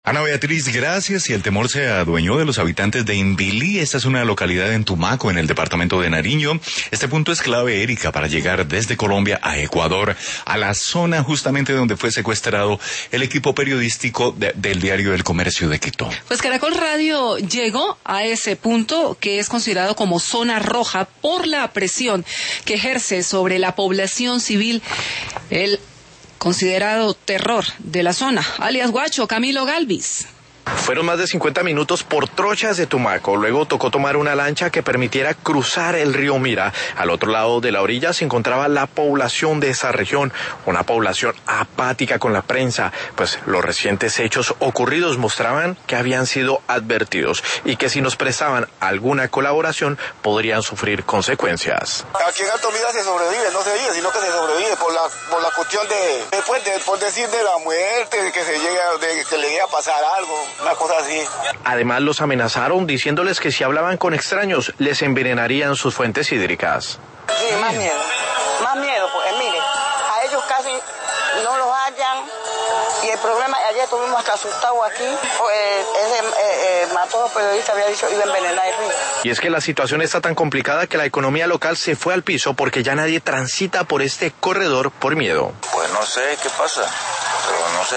Ana Beatriz, gracias. Y el temor se adueñó de los habitantes de Inbilí. Esta es una localidad en Tumaco, en el departamento de Nariño. Este punto es clave, Erika, para llegar desde Colombia a Ecuador, a la zona justamente donde fue secuestrado el equipo periodístico del diario El Comercio de Quito. Pues Caracol Radio llegó a ese punto que es considerado como zona roja por la presión que ejerce sobre la población civil el considerado terror de la zona, alias Guacho, Camilo Galvis. Fueron más de 50 minutos por trochas de Tumaco. Luego tocó tomar una lancha que permitiera cruzar el río Mira. Al otro lado de la orilla se encontraba la población de esa región, una población apática con la prensa, pues los recientes hechos ocurridos mostraban que habían sido advertidos y que si nos prestaban alguna colaboración podrían sufrir consecuencias. Aquí en Alto Mira se sobrevive, no se vive, sino que se sobrevive por la cuestión por decir de la muerte, de que que le llegue a pasar algo. Una cosa así. Además los amenazaron diciéndoles que si hablaban con extraños les envenenarían sus fuentes hídricas. Sí, más miedo, pues mire, a ellos casi no los hallan y el problema, ayer estuvimos hasta asustados aquí, ese mató periodista había dicho iba a envenenar el río. Y es que la situación está tan complicada que la economía local se fue al piso porque ya nadie transita por este corredor por miedo. Pues no sé qué pasa, pero no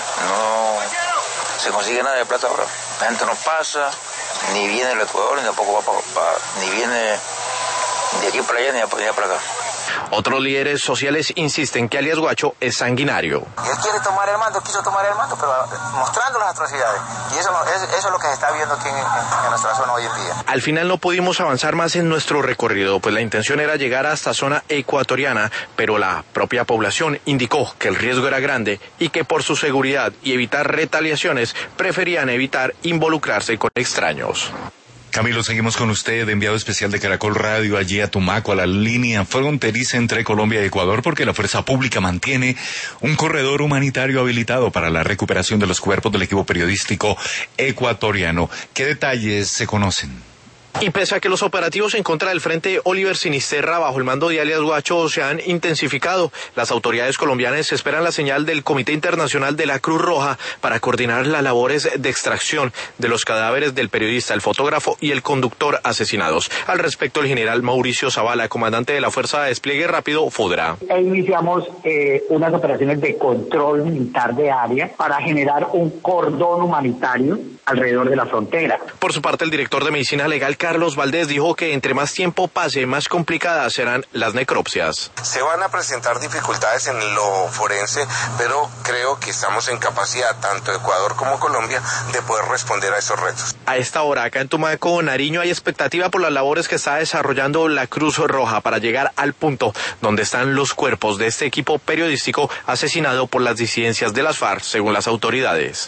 se consigue nada de plata ahora. La gente no pasa, ni viene del Ecuador, ni tampoco va ni viene de aquí para allá, ni de allá para acá. Otros líderes sociales insisten que alias Guacho es sanguinario. Él quiere tomar el mando, quiso tomar el mando, pero mostrando las atrocidades. Y eso es lo que se está viendo aquí en nuestra zona hoy en día. Al final no pudimos avanzar más en nuestro recorrido, pues la intención era llegar hasta zona ecuatoriana, pero la propia población indicó que el riesgo era grande y que por su seguridad y evitar retaliaciones preferían evitar involucrarse con extraños. Camilo, seguimos con usted, enviado especial de Caracol Radio allí a Tumaco, a la línea fronteriza entre Colombia y Ecuador, porque la Fuerza Pública mantiene un corredor humanitario habilitado para la recuperación de los cuerpos del equipo periodístico ecuatoriano. ¿Qué detalles se conocen? Y pese a que los operativos en contra del Frente Oliver Sinisterra bajo el mando de alias Guacho se han intensificado, las autoridades colombianas esperan la señal del Comité Internacional de la Cruz Roja para coordinar las labores de extracción de los cadáveres del periodista, el fotógrafo y el conductor asesinados. Al respecto, el general Mauricio Zavala, comandante de la Fuerza de Despliegue Rápido, FODRA. Iniciamos unas operaciones de control militar de área para generar un cordón humanitario alrededor de la frontera. Por su parte, el director de Medicina Legal, Carlos Valdés, dijo que entre más tiempo pase, más complicadas serán las necropsias. Se van a presentar dificultades en lo forense, pero creo que estamos en capacidad, tanto Ecuador como Colombia, de poder responder a esos retos. A esta hora, acá en Tumaco, Nariño, hay expectativa por las labores que está desarrollando la Cruz Roja para llegar al punto donde están los cuerpos de este equipo periodístico asesinado por las disidencias de las FARC, según las autoridades.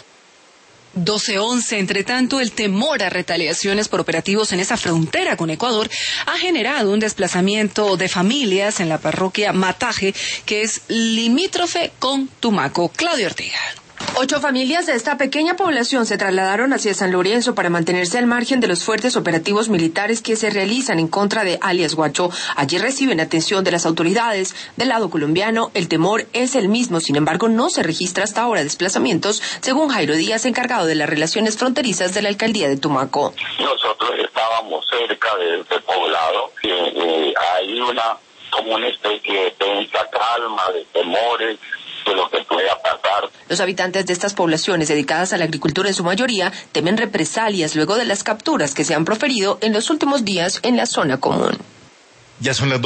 12:11. Entre tanto, el temor a retaliaciones por operativos en esa frontera con Ecuador ha generado un desplazamiento de familias en la parroquia Mataje, que es limítrofe con Tumaco. Claudio Ortega. 8 familias de esta pequeña población se trasladaron hacia San Lorenzo para mantenerse al margen de los fuertes operativos militares que se realizan en contra de alias Guacho. Allí reciben atención de las autoridades. Del lado colombiano, el temor es el mismo. Sin embargo, no se registra hasta ahora desplazamientos, según Jairo Díaz, encargado de las relaciones fronterizas de la alcaldía de Tumaco. Nosotros estábamos cerca de este poblado. Hay como una especie de tensa calma, de temores de lo que pueda pasar. Los habitantes de estas poblaciones dedicadas a la agricultura en su mayoría temen represalias luego de las capturas que se han proferido en los últimos días en la zona común. Ya son las